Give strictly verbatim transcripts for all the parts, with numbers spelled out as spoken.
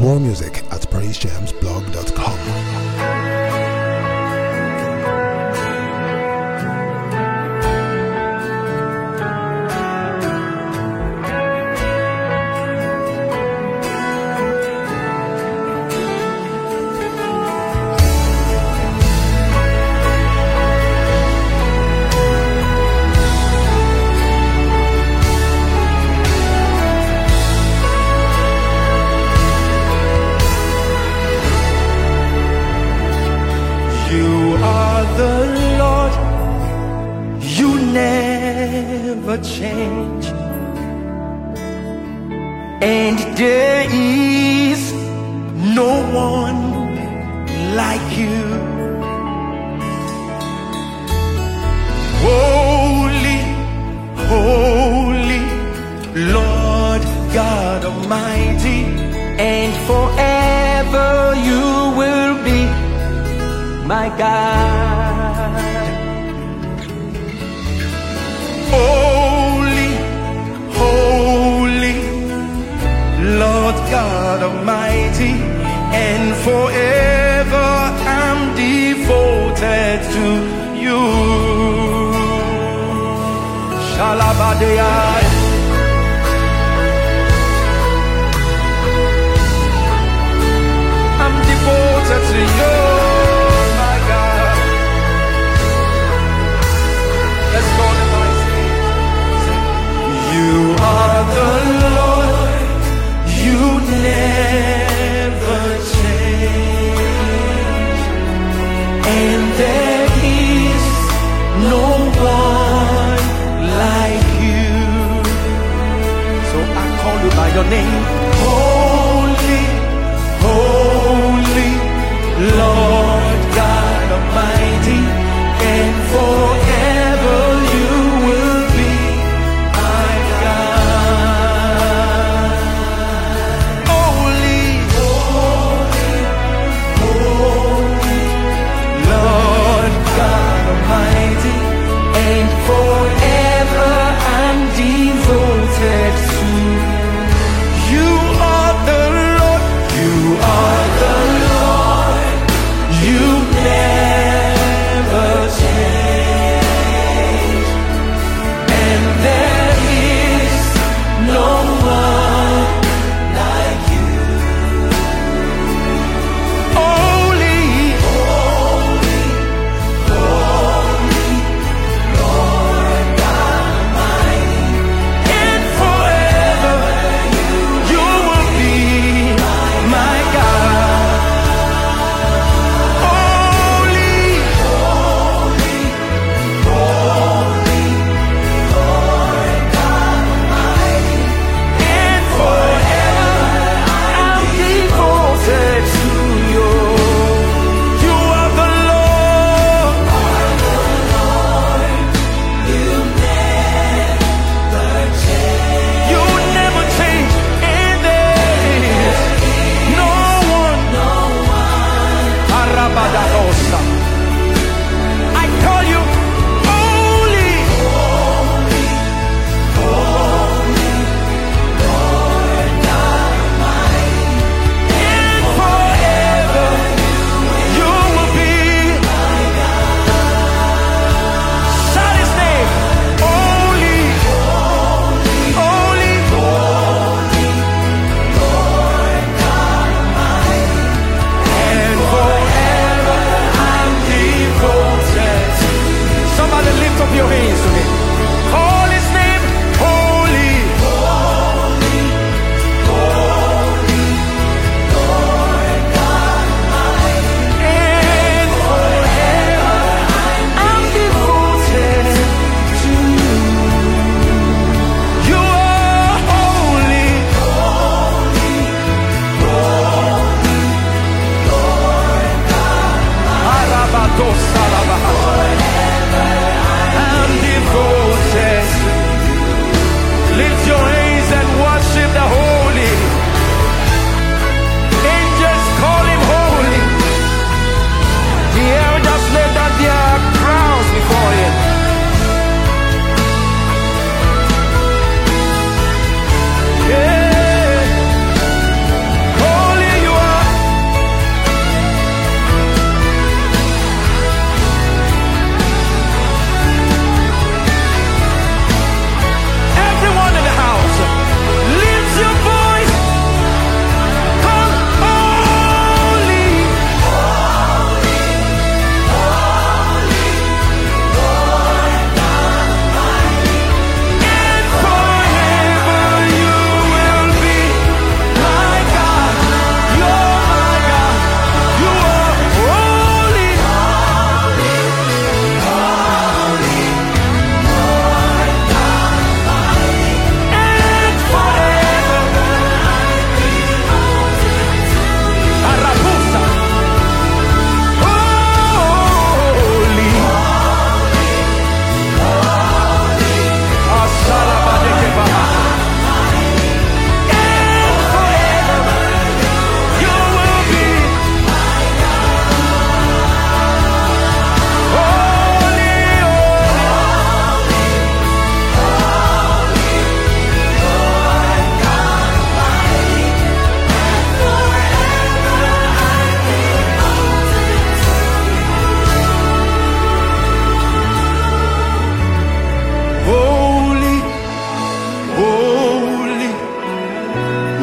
More music at praise jams blog dot com. Never change, and there is no one like you. Holy, holy Lord God Almighty, and forever you will be my God. Holy, holy, Lord God Almighty, and forever I'm devoted to you. Shalabadea. I'm devoted to you, my God. Let's go to my You are the Lord, you never change, and there is no one like you. So I call you by your name. Holy, holy, Lord God Almighty, and forever you will be my God. Holy, holy, holy, Lord God Almighty, and forever I'm devoted to you. You are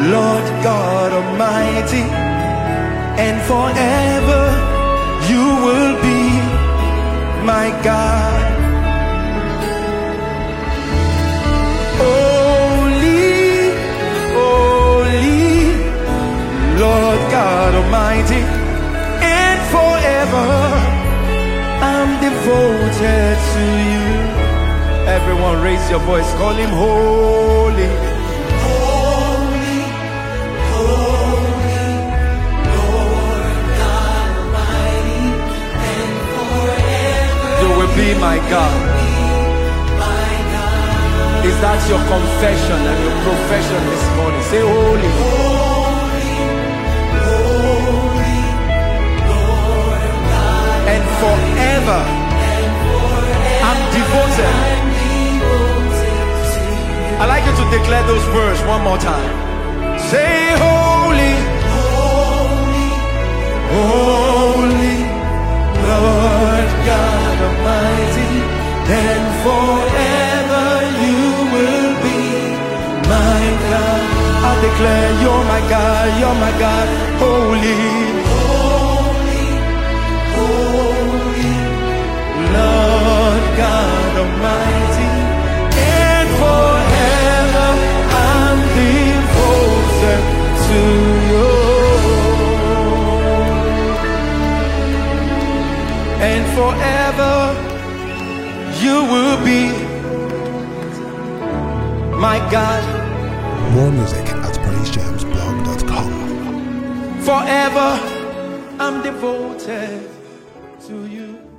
Lord God Almighty, and forever you will be my God. Holy, holy, Lord God Almighty, and forever I'm devoted to you. Everyone raise your voice, call him holy. Holy, holy, Lord God Almighty, and forever You will be my God. my God. Is that your confession and your profession this morning? Say holy. Holy, holy, Lord God And forever and forever I'm devoted. I'm devoted to you. I'd like you to declare those words one more time. Say holy, Holy, holy, Lord God Almighty, and forever you will be my God. I declare you're my God, you're my God, holy, holy, holy, Lord God Almighty, and forever I'm devoted to you. And forever you will be my God. More music at praise jams blog dot com. Forever I'm devoted to you.